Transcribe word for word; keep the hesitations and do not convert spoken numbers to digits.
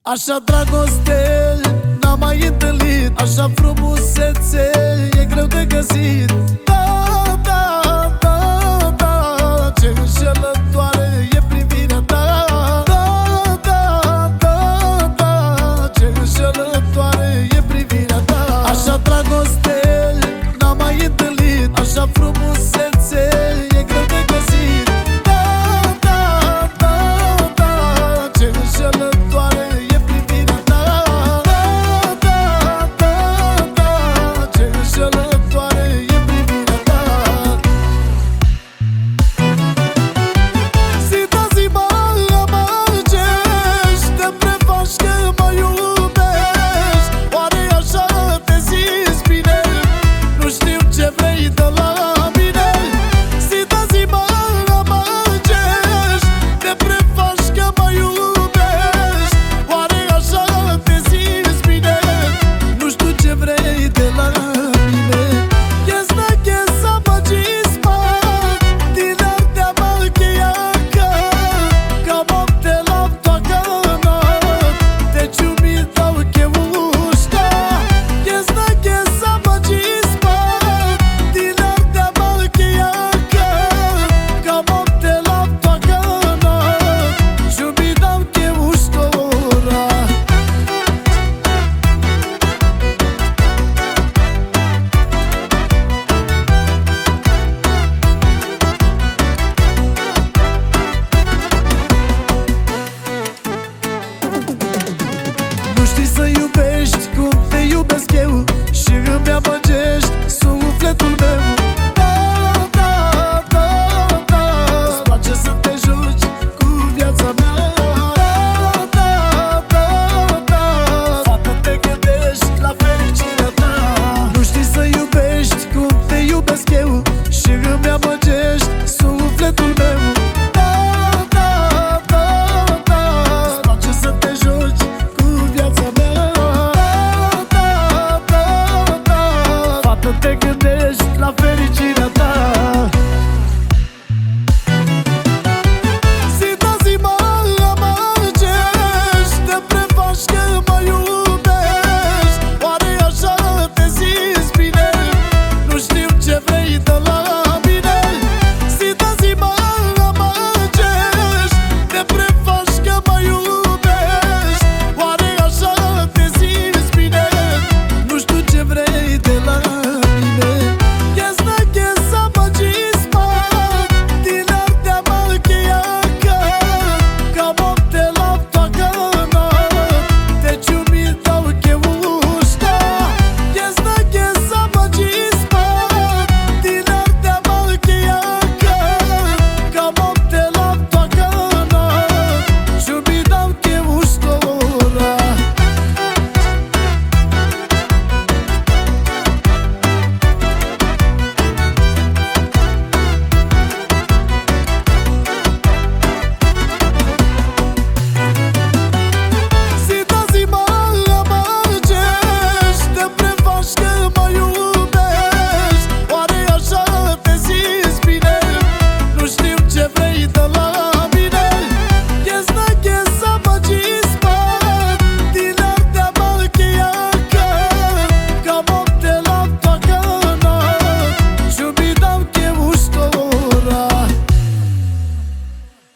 Așa dragoste n-am mai întâlnit, așa frumusețe e greu de găsit. Da, da, da, da, ce înșelătoare e privirea ta. Da, da, da, da, ce înșelătoare e privirea ta. Așa dragoste n-am mai întâlnit, așa frumusețe e greu de găsit. Da, da, da, da, ce înșelătoare e privirea ta. Da, da, da, da, ce înșelătoare e privirea ta. Zi de zi mă amăgești, te prefaci că